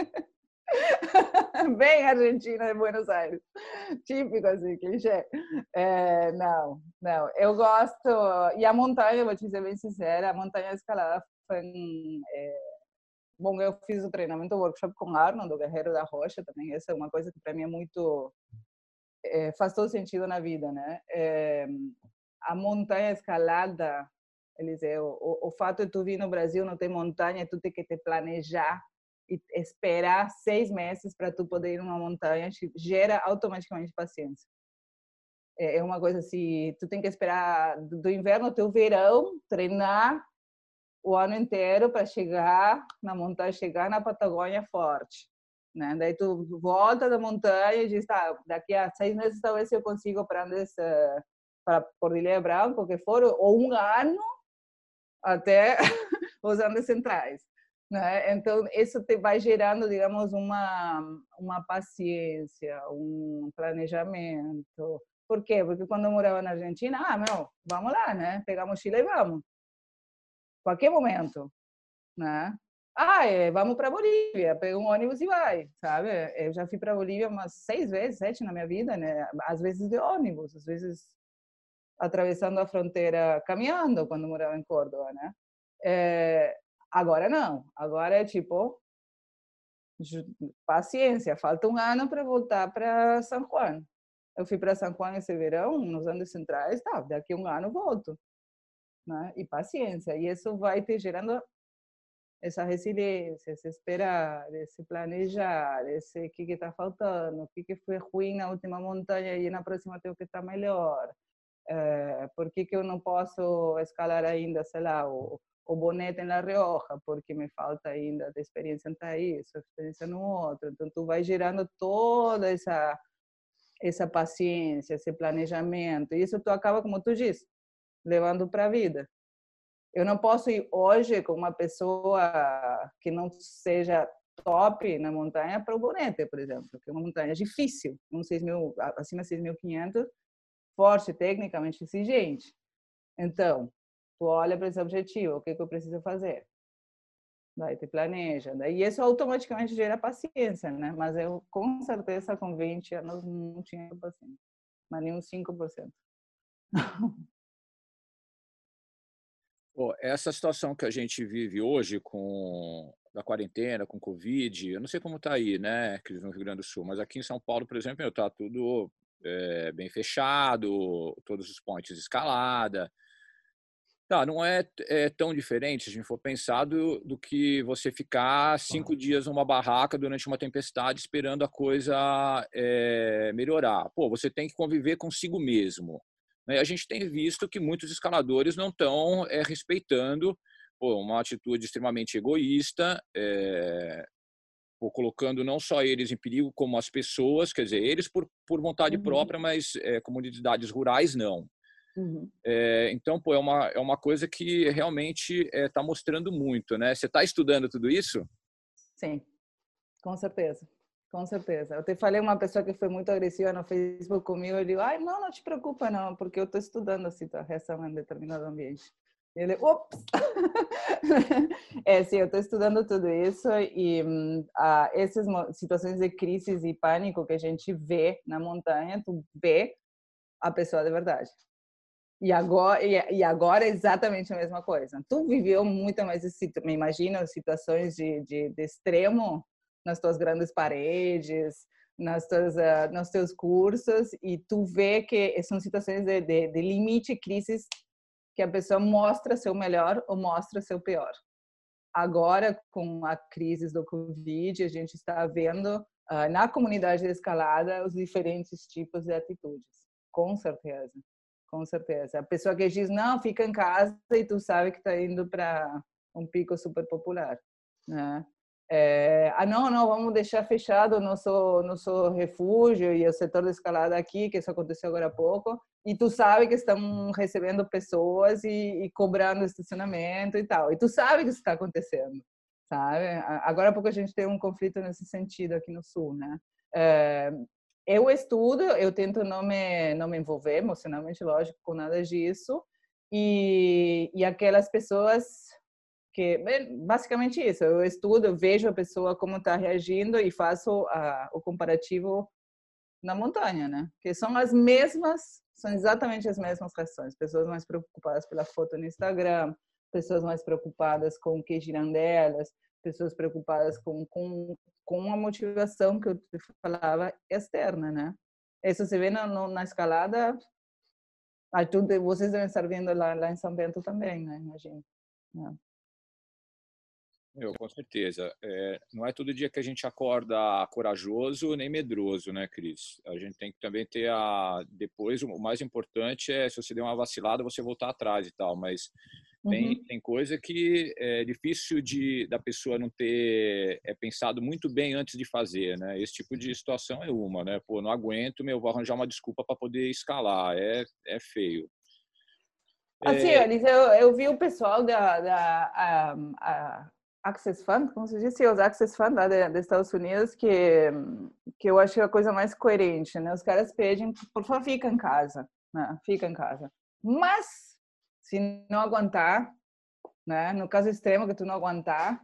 Bem Argentina de Buenos Aires. Típico, assim, clichê. É, não, não. Eu gosto... E a montanha, vou te ser bem sincera, a montanha escalada foi... É, bom, eu fiz o treinamento, o workshop com Arnold, do Guerreiro da Rocha, também. Essa é uma coisa que para mim é muito... É, faz todo sentido na vida, né? É, a montanha escalada, Eliseu, o, o fato de tu vir no Brasil, não ter montanha, tu tem que te planejar e esperar seis meses para tu poder ir numa montanha, gera automaticamente paciência. É uma coisa assim, tu tem que esperar do inverno até o verão, treinar o ano inteiro para chegar na montanha, chegar na Patagônia forte. Né? Daí tu volta da montanha e diz, tá, daqui a seis meses talvez eu consiga para Andes, para Cordilheira Branca, que for, ou um ano até os Andes Centrais. Né? Então, isso te vai gerando, digamos, uma, uma paciência, um planejamento. Por quê? Porque quando eu morava na Argentina, ah, meu, vamos lá, né? Pegar a mochila e vamos. Qualquer momento, né? Ah, é, vamos para Bolívia, pega um ônibus e vai, sabe? Eu já fui para Bolívia umas seis vezes, sete na minha vida, né? Às vezes de ônibus, às vezes atravessando a fronteira caminhando, quando morava em Córdoba, né? É, agora não, agora é tipo paciência, falta um ano para voltar para São Juan. Eu fui para São Juan esse verão, nos Andes Centrais, tá, daqui a um ano volto, né? E paciência, e isso vai te gerando essa resiliência, esse esperar, esse planejar, esse que que está faltando, o que que foi ruim na última montanha e na próxima tenho que estar melhor. É, por que que eu não posso escalar ainda, sei lá, o, o Bonete na Rioja, porque me falta ainda de experiência em Thaís, experiência no outro. Então, tu vai gerando toda essa essa paciência, esse planejamento. E isso tu acaba, como tu disse, levando para a vida. Eu não posso ir hoje com uma pessoa que não seja top na montanha para o Bonete, por exemplo, que é uma montanha difícil, um seis mil, acima de seis mil e quinhentos, forte, tecnicamente exigente. Então, tu olha para esse objetivo, o que, que eu preciso fazer? Daí te planeja. Daí isso automaticamente gera paciência, né? Mas eu, com certeza, com vinte anos, não tinha paciência. Mas nem uns cinco por cento. Pô, essa situação que a gente vive hoje com da quarentena, com Covid, eu não sei como está aí, né, Cris, no Rio Grande do Sul, mas aqui em São Paulo, por exemplo, está tudo é, bem fechado, todos os pontes de escalada. Tá, não é, é tão diferente, se a gente for pensar, do, do que você ficar cinco dias numa barraca durante uma tempestade esperando a coisa é, melhorar. Pô, você tem que conviver consigo mesmo. A gente tem visto que muitos escaladores não estão é, respeitando pô, uma atitude extremamente egoísta, é, pô, colocando não só eles em perigo, como as pessoas, quer dizer, eles por, por vontade Uhum. própria, mas é, comunidades rurais não. Uhum. É, então, pô, é uma, é uma coisa que realmente está mostrando muito, né? Você está estudando tudo isso? Sim, com certeza. Com certeza. Eu te falei uma pessoa que foi muito agressiva no Facebook comigo, eu digo, ai, não, não te preocupa não, porque eu estou estudando a situação em determinado ambiente. E ele, ops! É, sim, eu estou estudando tudo isso e hum, ah, essas situações de crise e pânico que a gente vê na montanha, tu vê a pessoa de verdade. E agora, e agora é exatamente a mesma coisa. Tu viveu muito mais, me imagino, situações de, de, de extremo nas tuas grandes paredes, nas tuas, uh, nos teus cursos, e tu vê que são situações de, de, de limite, crises, que a pessoa mostra seu melhor ou mostra seu pior. Agora, com a crise do Covid, a gente está vendo uh, na comunidade de escalada os diferentes tipos de atitudes, com certeza. Com certeza. A pessoa que diz, não, fica em casa e tu sabe que está indo para um pico super popular, né? É, ah, não, não, vamos deixar fechado o nosso, nosso refúgio e o setor de escalada aqui, que isso aconteceu agora há pouco, e tu sabe que estão recebendo pessoas e, e cobrando estacionamento e tal. E tu sabe que isso está acontecendo, sabe? Agora há pouco a gente tem um conflito nesse sentido aqui no Sul, né? É, eu estudo, eu tento não me, não me envolver emocionalmente, lógico, com nada disso. E, e aquelas pessoas que, basicamente isso, eu estudo, eu vejo a pessoa como está reagindo e faço a, o comparativo na montanha, né? Que são as mesmas, são exatamente as mesmas reações. Pessoas mais preocupadas pela foto no Instagram, pessoas mais preocupadas com o que giram delas, pessoas preocupadas com, com, com a motivação que eu te falava externa, né? Isso se vê na, na escalada, vocês devem estar vendo lá, lá em São Bento também, né? Imagino. É. Eu, com certeza. É, não é todo dia que a gente acorda corajoso nem medroso, né, Cris? A gente tem que também ter a... Depois, o mais importante é, se você der uma vacilada, você voltar atrás e tal, mas tem, Uhum. tem coisa que é difícil de, da pessoa não ter é, pensado muito bem antes de fazer, né? Esse tipo de situação é uma, né? Pô, não aguento, meu, vou arranjar uma desculpa para poder escalar. É, é feio. Assim, É, Alice, eu, eu vi o pessoal da, da a, a Access Fund, como se diz, os Access Fund lá de, dos Estados Unidos, que, que eu achei a coisa mais coerente, né? Os caras pedem, por favor, fica em casa, né? Fica em casa. Mas, se não aguentar, né? No caso extremo que tu não aguentar,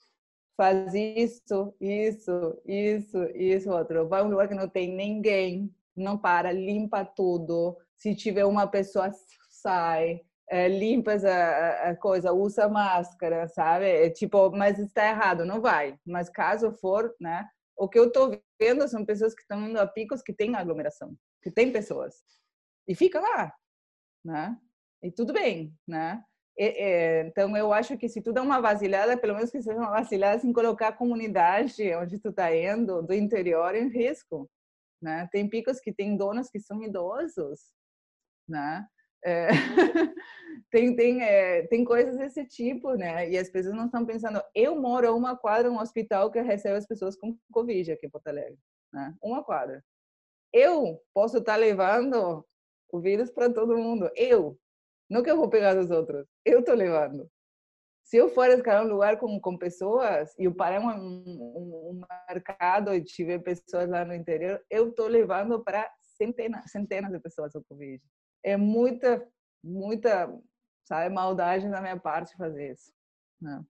faz isso, isso, isso, isso, outro. Vai a um lugar que não tem ninguém, não para, limpa tudo. Se tiver uma pessoa, sai. É, limpa a, a coisa, usa máscara, sabe? É, tipo, mas está errado, não vai. Mas caso for, né? O que eu estou vendo são pessoas que estão indo a picos que tem aglomeração, que tem pessoas. E fica lá, né? E tudo bem, né? E, e, então, eu acho que se tu dá uma vacilada, pelo menos que seja uma vacilada sem colocar a comunidade onde tu está indo, do interior, em risco, né? Tem picos que tem donos que são idosos, né? É, tem, tem, é, tem coisas desse tipo, né? E as pessoas não estão pensando. Eu moro a uma quadra, um hospital que recebe as pessoas com Covid aqui em Porto Alegre, né? Uma quadra. Eu posso estar levando o vírus para todo mundo. Eu. Não que eu vou pegar dos outros. Eu estou levando. Se eu for escalar um lugar com, com pessoas e eu parar um, um, um mercado e tiver pessoas lá no interior, eu estou levando para centenas, centenas de pessoas o Covid. É muita, muita, sabe, maldade da minha parte fazer isso. Não.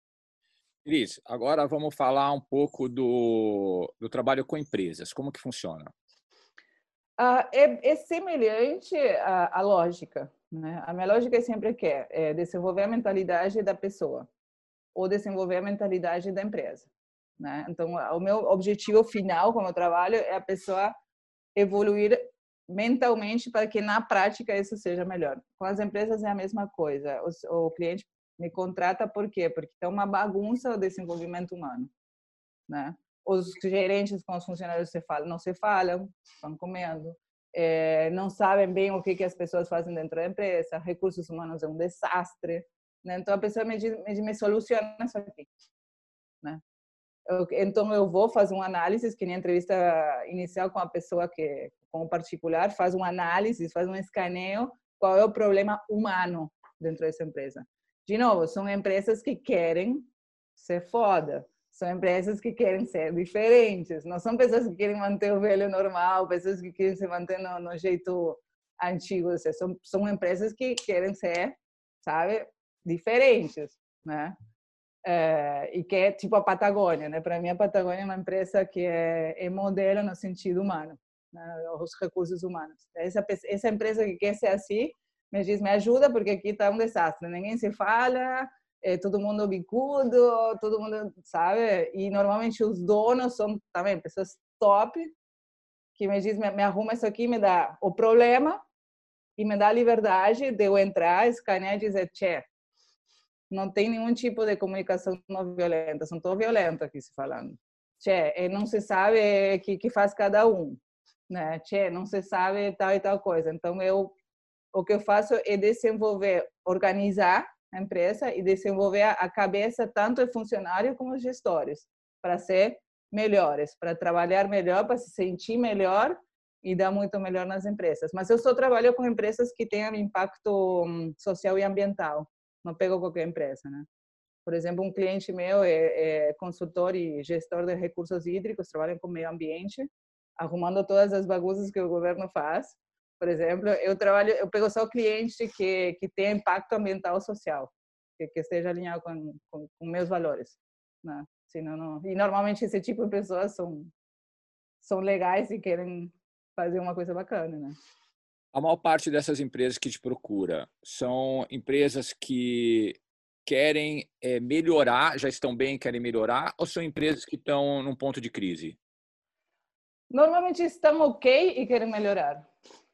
Cris, agora vamos falar um pouco do, do trabalho com empresas. Como que funciona? Ah, é, é semelhante à, à lógica, né? A minha lógica é sempre que é, é desenvolver a mentalidade da pessoa ou desenvolver a mentalidade da empresa, né? Então, o meu objetivo final como eu trabalho é a pessoa evoluir mentalmente para que na prática isso seja melhor. Com as empresas é a mesma coisa. O, o cliente me contrata por quê? Porque é uma bagunça o desenvolvimento humano, né? Os gerentes com os funcionários se falam, não se falam, estão comendo, é, não sabem bem o que que as pessoas fazem dentro da empresa, recursos humanos é um desastre, né? Então a pessoa me diz, me, me soluciona isso aqui, né? Eu, então eu vou fazer uma análise, que nem entrevista inicial com a pessoa que com o particular, faz uma análise, faz um escaneio, qual é o problema humano dentro dessa empresa. De novo, são empresas que querem ser foda, são empresas que querem ser diferentes, não são pessoas que querem manter o velho normal, pessoas que querem se manter no, no jeito antigo, são, são empresas que querem ser, sabe, diferentes, né? É, e que é tipo a Patagônia, né? Para mim a Patagônia é uma empresa que é, é modelo no sentido humano, né? Os recursos humanos. Essa essa empresa que quer ser assim me diz, me ajuda porque aqui está um desastre, ninguém se fala, é todo mundo bicudo, todo mundo, sabe? E normalmente os donos são também pessoas top que me diz, me, me arruma isso aqui, me dá o problema e me dá a liberdade de eu entrar, escanear e dizer, tchê, não tem nenhum tipo de comunicação não violenta, são todos violentos aqui se falando. Tchê, não se sabe o que, que faz cada um, né? Tchê, não se sabe tal e tal coisa. Então, eu, o que eu faço é desenvolver, organizar a empresa e desenvolver a cabeça tanto de funcionário como de gestores, para ser melhores, para trabalhar melhor, para se sentir melhor e dar muito melhor nas empresas. Mas eu só trabalho com empresas que tenham impacto social e ambiental. Não pego qualquer empresa, né? Por exemplo, um cliente meu é, é consultor e gestor de recursos hídricos, trabalha com meio ambiente, arrumando todas as bagunças que o governo faz. Por exemplo, eu trabalho, eu pego só cliente que que tenha impacto ambiental ou social, que, que esteja alinhado com, com, com meus valores, né? Senão, não. E normalmente esse tipo de pessoas são são legais e querem fazer uma coisa bacana, né? A maior parte dessas empresas que te procura são empresas que querem é, melhorar, já estão bem, querem melhorar, ou são empresas que estão num ponto de crise? Normalmente estão ok e querem melhorar.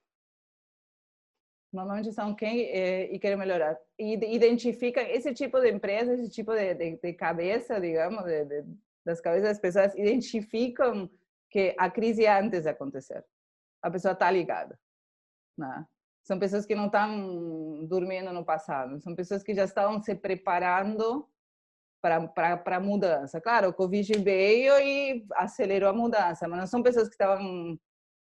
Normalmente são quem é, e querem melhorar. E identificam esse tipo de empresa, esse tipo de, de, de cabeça, digamos, de, de, das cabeças das pessoas, identificam que a crise é antes de acontecer. A pessoa está ligada, né? São pessoas que não estão dormindo no passado, são pessoas que já estavam se preparando para a mudança. Claro, o Covid veio e acelerou a mudança, mas não são pessoas que estavam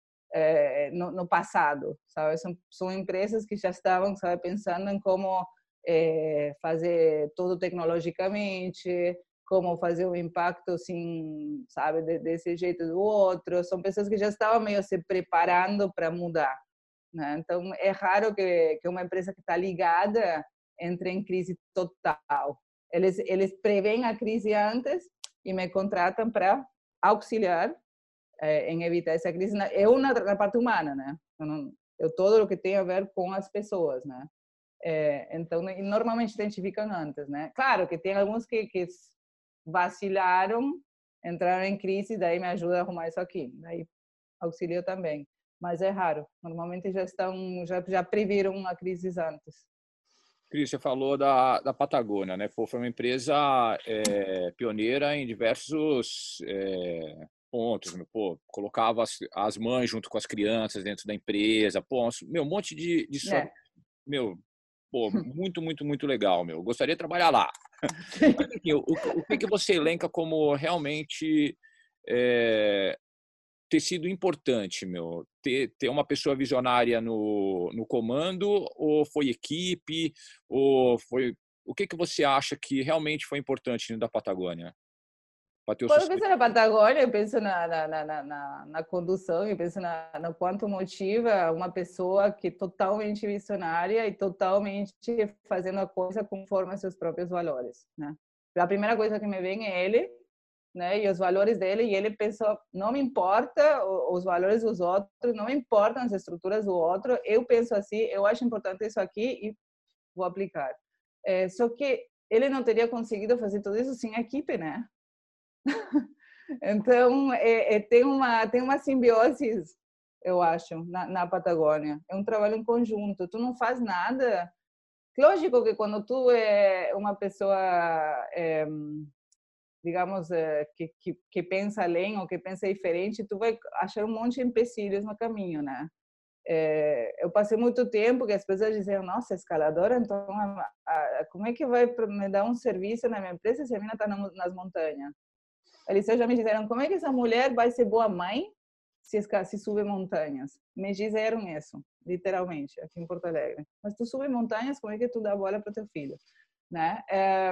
é, no, no passado, sabe? São, são empresas que já estavam, sabe, pensando em como é, fazer tudo tecnologicamente, como fazer um impacto, assim, sabe, de, desse jeito do outro. São pessoas que já estavam meio se preparando para mudar, né? Então, é raro que, que uma empresa que está ligada entre em crise total. Eles, eles preveem a crise antes e me contratam para auxiliar é, em evitar essa crise. Eu na, na parte humana, né? Eu, não, eu todo o que tem a ver com as pessoas, né? É, então, normalmente identificam antes, né? Claro que tem alguns que, que vacilaram, entraram em crise, daí me ajuda a arrumar isso aqui. Daí auxilio também. Mas é raro. Normalmente já estão, já, já previram uma crise antes. Cris, você falou da, da Patagônia, né? Pô, foi uma empresa é, pioneira em diversos é, pontos. Pô, colocava as, as mães junto com as crianças dentro da empresa. Pô, meu, um monte de, de história. É. Meu, pô, muito, muito, muito legal, meu. Gostaria de trabalhar lá. Mas, enfim, o, o que, que você elenca como realmente é, ter sido importante, meu? Ter, ter uma pessoa visionária no, no comando, ou foi equipe, ou foi... O que, que você acha que realmente foi importante da Patagônia para ter o Quando eu sucesso? penso na Patagônia, eu penso na, na, na, na, na condução, eu penso na, no quanto motiva uma pessoa que é totalmente visionária e totalmente fazendo a coisa conforme seus próprios valores, né? A primeira coisa que me vem é ele, né? E os valores dele, e ele pensou, não me importa os valores dos outros, não me importam as estruturas do outro, eu penso assim, eu acho importante isso aqui e vou aplicar. É, só que ele não teria conseguido fazer tudo isso sem a equipe, né? Então, é, é, tem uma tem uma simbiose, eu acho, na, na Patagônia. É um trabalho em conjunto. Tu não faz nada. Lógico que quando tu é uma pessoa, é, digamos, é, que, que, que pensa além ou que pensa diferente, tu vai achar um monte de empecilhos no caminho, né? É, eu passei muito tempo que as pessoas diziam, nossa, escaladora, então a, a, como é que vai me dar um serviço na minha empresa se a menina está nas montanhas? Eles já me disseram, como é que essa mulher vai ser boa mãe se, esca se sube montanhas. Me disseram isso, literalmente, aqui em Porto Alegre. Mas tu sube montanhas, como é que tu dá bola para teu filho? Né? É,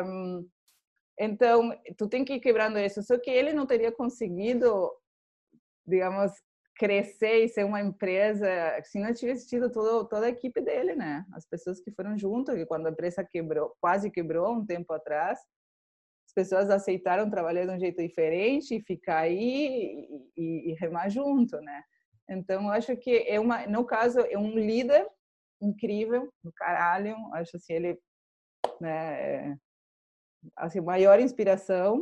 então, tu tem que ir quebrando isso. Só que ele não teria conseguido, digamos, crescer e ser uma empresa se não tivesse tido todo, toda a equipe dele, né? As pessoas que foram junto, que quando a empresa quebrou, quase quebrou um tempo atrás, as pessoas aceitaram trabalhar de um jeito diferente e ficar aí e, e, e remar junto, né? Então, eu acho que é uma, no caso, é um líder incrível, do caralho. Acho assim, ele, né, é, assim, maior inspiração.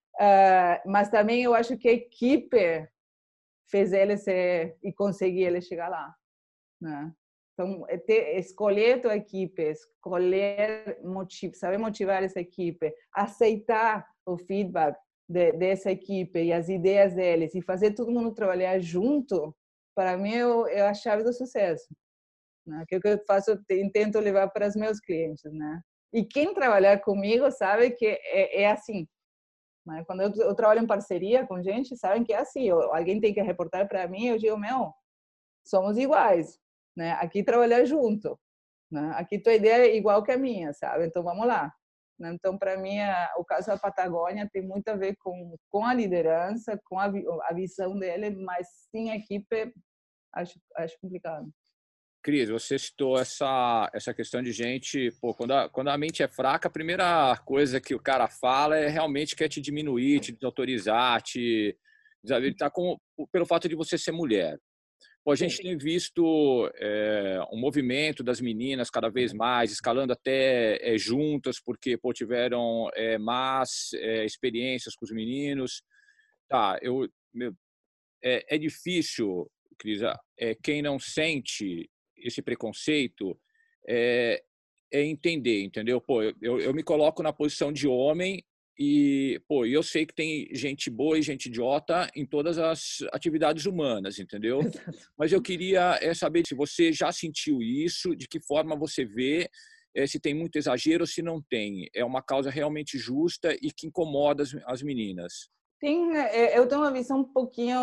Uh, mas também eu acho que a equipe fez ele ser e conseguir ele chegar lá, né? Então, é ter, escolher a tua equipe, escolher, motiv, saber motivar essa equipe, aceitar o feedback de, dessa equipe e as ideias deles e fazer todo mundo trabalhar junto, para mim é a chave do sucesso, né? Que é o que eu faço, eu tento levar para os meus clientes, né? E quem trabalhar comigo sabe que é, é assim. Né? Quando eu, eu trabalho em parceria com gente, sabem que é assim. Eu, alguém tem que reportar para mim, eu digo, meu, somos iguais, né? Aqui trabalhar junto, né? Aqui tua ideia é igual que a minha, sabe? Então vamos lá. Então, para mim, a, o caso da Patagônia tem muito a ver com, com a liderança, com a, a visão dele, mas sem a equipe, acho, acho complicado. Cris, você citou essa, essa questão de gente, pô, quando a, quando a mente é fraca, a primeira coisa que o cara fala é realmente quer te diminuir, te desautorizar, te desabilitar com, pelo fato de você ser mulher. Pô, a gente Sim. tem visto é, um movimento das meninas cada vez mais, escalando até é, juntas, porque pô, tiveram é, más é, experiências com os meninos. Tá, eu, meu, é, é difícil, Cris, é, quem não sente esse preconceito é, é entender, entendeu? Pô, eu, eu me coloco na posição de homem e, pô, eu sei que tem gente boa e gente idiota em todas as atividades humanas, entendeu? Mas eu queria é, saber se você já sentiu isso, de que forma você vê, é, se tem muito exagero ou se não tem. É uma causa realmente justa e que incomoda as, as meninas. Tem, eu tenho uma visão um pouquinho,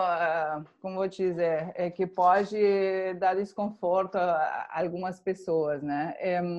como vou te dizer, é que pode dar desconforto a algumas pessoas, né?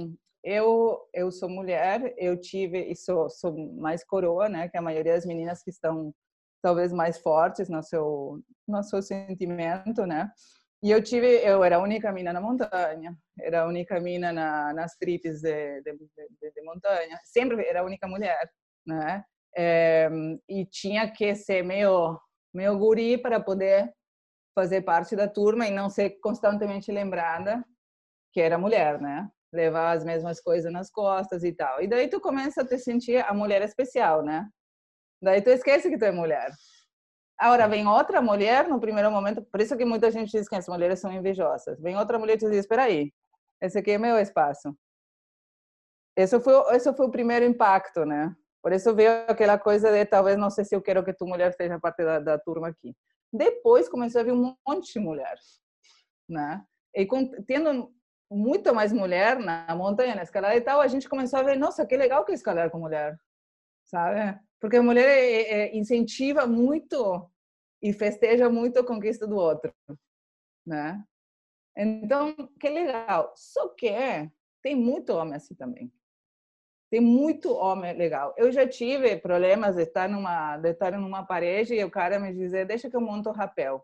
Eu eu sou mulher, eu tive e sou, sou mais coroa, né? Que a maioria das meninas que estão talvez mais fortes no seu no seu sentimento, né? E eu tive, eu era a única mina na montanha, era a única mina na, nas tripes de, de, de, de montanha, sempre era a única mulher, né? É, e tinha que ser meio, meio guri para poder fazer parte da turma e não ser constantemente lembrada que era mulher, né? Levar as mesmas coisas nas costas e tal. E daí tu começa a te sentir a mulher especial, né? Daí tu esquece que tu é mulher. Agora, vem outra mulher no primeiro momento, por isso que muita gente diz que as mulheres são invejosas. Vem outra mulher e tu diz, espera aí, esse aqui é meu espaço. Esse foi, esse foi o primeiro impacto, né? Por isso veio aquela coisa de talvez não sei se eu quero que tu mulher seja parte da, da turma aqui. Depois começou a vir um monte de mulher, né? E com, tendo muito mais mulher na montanha, na escalada e tal, a gente começou a ver, nossa, que legal que é escalar com mulher, sabe? Porque a mulher é, é, incentiva muito e festeja muito a conquista do outro, né? Então, que legal. Só que tem muito homem assim também. Tem muito homem legal. Eu já tive problemas de estar numa, de estar numa parede e o cara me dizer, deixa que eu monto o rapel.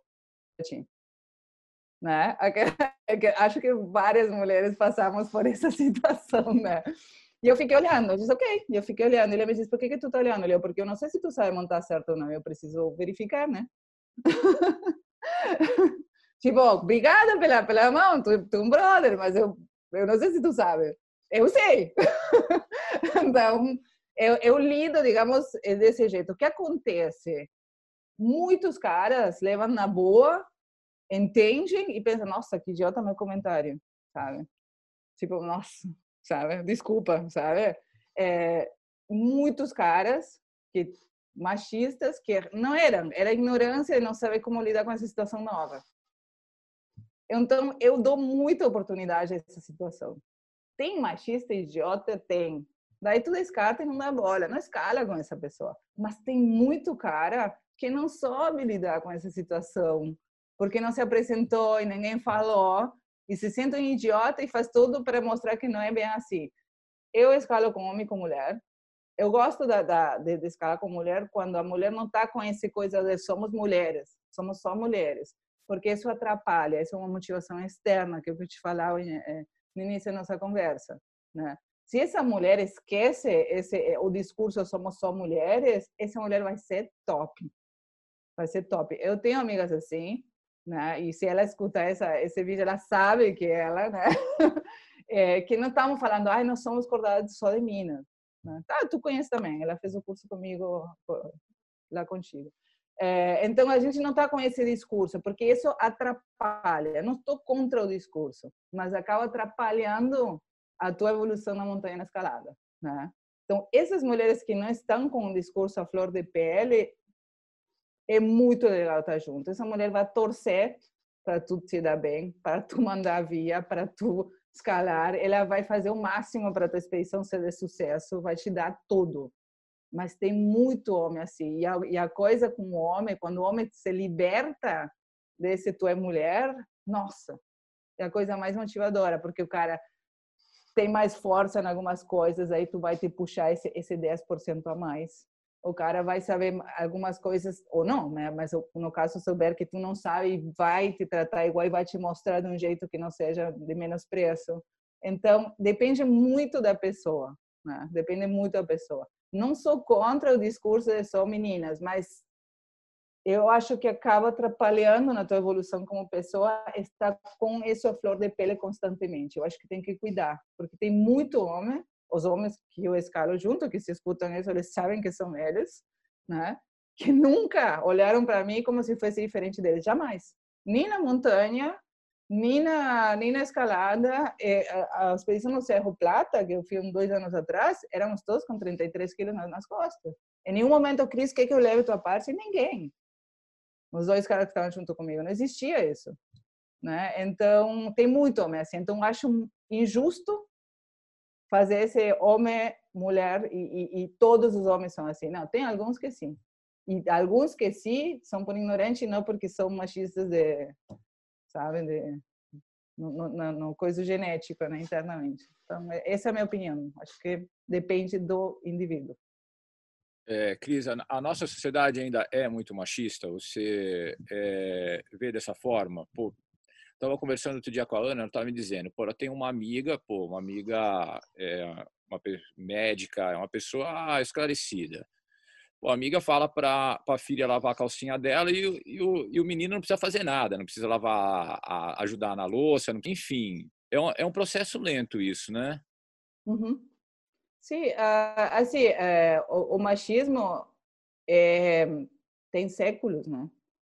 Né? Acho que várias mulheres passamos por essa situação, né? E eu fiquei olhando, eu disse, ok. E eu fiquei olhando. Ele me disse, por que, que tu tá olhando? Eu, porque eu não sei se tu sabe montar certo ou não. Eu preciso verificar, né? Tipo, obrigada pela, pela mão, tu, tu é um brother, mas eu, eu não sei se tu sabe. Eu sei. Então, eu, eu lido, digamos, desse jeito. O que acontece? Muitos caras levam na boa, entendem e pensam, nossa, que idiota meu comentário, sabe? Tipo, nossa, sabe? Desculpa, sabe? É, muitos caras que machistas que não eram, era ignorância e não saber como lidar com essa situação nova. Então, eu dou muita oportunidade a essa situação. Tem machista idiota? Tem. Daí tu descarta e não dá bola, não escala com essa pessoa. Mas tem muito cara que não soube lidar com essa situação porque não se apresentou e ninguém falou, e se sente um idiota e faz tudo para mostrar que não é bem assim. Eu escalo com homem e com mulher. Eu gosto da, da, de, de escalar com mulher quando a mulher não está com essa coisa de somos mulheres, somos só mulheres, porque isso atrapalha, isso é uma motivação externa que eu te falava no início da nossa conversa, né? Se essa mulher esquece esse, o discurso somos só mulheres, essa mulher vai ser top. Vai ser top. Eu tenho amigas assim, né? E se ela escutar essa, esse vídeo, ela sabe que ela, né? É, que não estamos falando, ai, nós somos cordadas só de Minas. Né? Tá, tu conhece também, ela fez o curso comigo, lá contigo. É, então, a gente não está com esse discurso, porque isso atrapalha. Não estou contra o discurso, mas acaba atrapalhando a tua evolução na montanha na escalada, né? Então, essas mulheres que não estão com o discurso à flor de pele, é muito legal estar junto. Essa mulher vai torcer para tu te dar bem, para tu mandar via, para tu escalar. Ela vai fazer o máximo para a tua expedição ser de sucesso, vai te dar tudo. Mas tem muito homem assim. E a, e a coisa com o homem, quando o homem se liberta desse tu é mulher, nossa, é a coisa mais motivadora, porque o cara tem mais força em algumas coisas, aí tu vai te puxar esse, esse dez por cento a mais. O cara vai saber algumas coisas, ou não, né? Mas no caso, souber que tu não sabe, vai te tratar igual e vai te mostrar de um jeito que não seja de menos preço. Então, depende muito da pessoa, né? Depende muito da pessoa. Não sou contra o discurso de só meninas, mas eu acho que acaba atrapalhando na tua evolução como pessoa estar com isso a flor de pele constantemente. Eu acho que tem que cuidar, porque tem muito homem, os homens que eu escalo junto, que se escutam isso, eles sabem que são eles, né? Que nunca olharam para mim como se fosse diferente deles, jamais. Nem na montanha, nem na, nem na escalada. A expedição no Cerro Plata, que eu fiz dois anos atrás, éramos todos com trinta e três quilos nas costas. Em nenhum momento, Cris, quer que eu leve tua parte? Ninguém. Os dois caras que estavam junto comigo, não existia isso, né? Então, tem muito homem assim. Então, acho injusto fazer esse homem, mulher, e, e, e todos os homens são assim. Não, tem alguns que sim. E alguns que sim são por ignorante, não porque são machistas de, sabe, de, no, no, no coisa genética, né, internamente. Então, essa é a minha opinião. Acho que depende do indivíduo. É, Cris, a, a nossa sociedade ainda é muito machista? Você é, vê dessa forma? Pô, estava conversando outro dia com a Ana, ela estava me dizendo, pô, ela tem uma amiga, pô, uma amiga é, uma médica, é uma pessoa ah, esclarecida. Pô, a amiga fala para a filha lavar a calcinha dela e, e, o, e o menino não precisa fazer nada, não precisa lavar, a, ajudar na louça, enfim. É um, é um processo lento isso, né? Uhum. Sim, assim, o, o machismo é, tem séculos, né?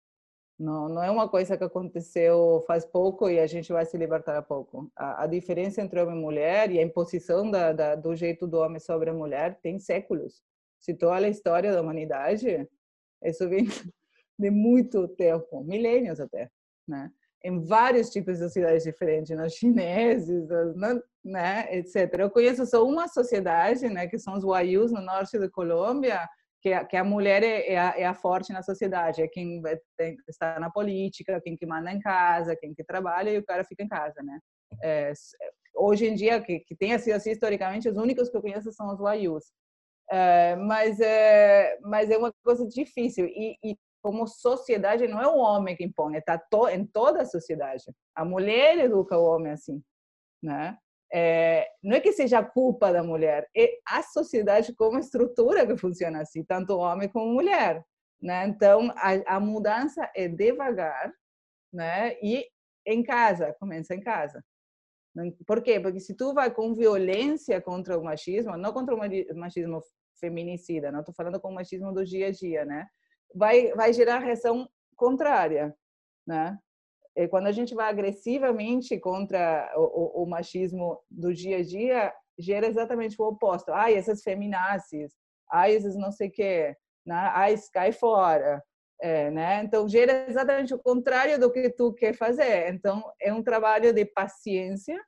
Não, não é uma coisa que aconteceu faz pouco e a gente vai se libertar há pouco. A, a diferença entre homem e mulher e a imposição da, da, do jeito do homem sobre a mulher tem séculos. Se tu olha a história da humanidade, isso vem de muito tempo, milênios até, né? Em vários tipos de sociedades diferentes, nos chineses, né, etcétera. Eu conheço só uma sociedade, né, que são os Wayúus no norte da Colômbia, que a, que a mulher é, é, a, é a forte na sociedade, é quem vai, tem, está na política, quem que manda em casa, quem que trabalha e o cara fica em casa, né? É, hoje em dia, que, que tenha sido assim historicamente, os únicos que eu conheço são os Wayúus. É, mas, é, mas é uma coisa difícil e, e como sociedade não é o homem que impõe, está to, em toda a sociedade. A mulher educa o homem assim, né? É, não é que seja culpa da mulher, é a sociedade como estrutura que funciona assim, tanto homem como mulher, né? Então a, a mudança é devagar, né? E em casa, começa em casa. Por quê? Porque se tu vai com violência contra o machismo, não contra o machismo feminicida, não estou falando com o machismo do dia a dia, né? Vai vai gerar reação contrária, né? E quando a gente vai agressivamente contra o, o, o machismo do dia a dia, gera exatamente o oposto. Ai, essas feminazis, ai, esses não sei o quê, né? Ai, cai fora. É, né? Então, gera exatamente o contrário do que tu quer fazer. Então, é um trabalho de paciência,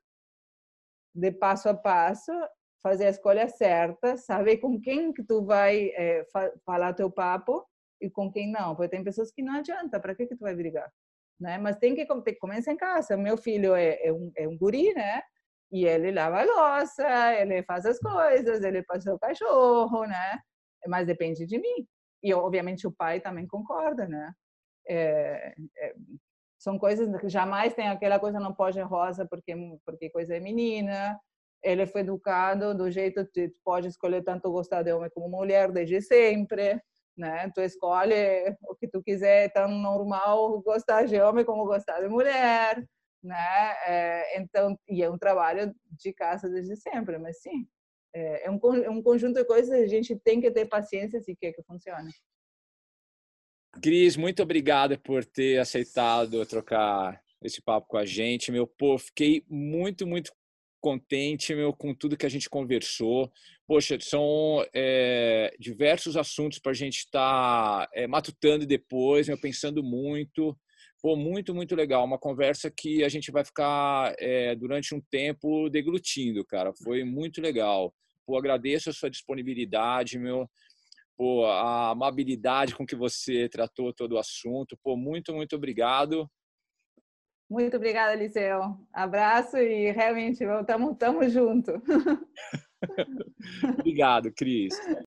de passo a passo, fazer a escolha certa, saber com quem que tu vai é, falar teu papo e com quem não. Porque tem pessoas que não adianta, para que que tu vai brigar? né? Mas tem que, tem que começar em casa. Meu filho é, é, um, é um guri, né? E ele lava a louça, ele faz as coisas, ele passa o cachorro, né? Mas depende de mim. E, obviamente, o pai também concorda, né? É, é, são coisas que jamais tem aquela coisa não pode rosa porque porque coisa é menina. Ele foi educado do jeito que pode escolher tanto gostar de homem como mulher desde sempre, né? Tu escolhe o que tu quiser, é tão normal gostar de homem como gostar de mulher, né? É, então, e é um trabalho de casa desde sempre, mas sim, é, é um, um conjunto de coisas que a gente tem que ter paciência se quer que funcione. Cris, muito obrigado por ter aceitado trocar esse papo com a gente. Meu, pô, fiquei muito, muito contente, meu, com tudo que a gente conversou. Poxa, são é, diversos assuntos para a gente estar tá, é, matutando depois, meu, pensando muito. Pô, muito, muito legal. Uma conversa que a gente vai ficar é, durante um tempo deglutindo, cara. Foi muito legal. Pô, agradeço a sua disponibilidade, meu. Pô, a amabilidade com que você tratou todo o assunto. Pô, muito, muito obrigado. Muito obrigada, Eliseu. Abraço e realmente estamos juntos. Obrigado, Cris.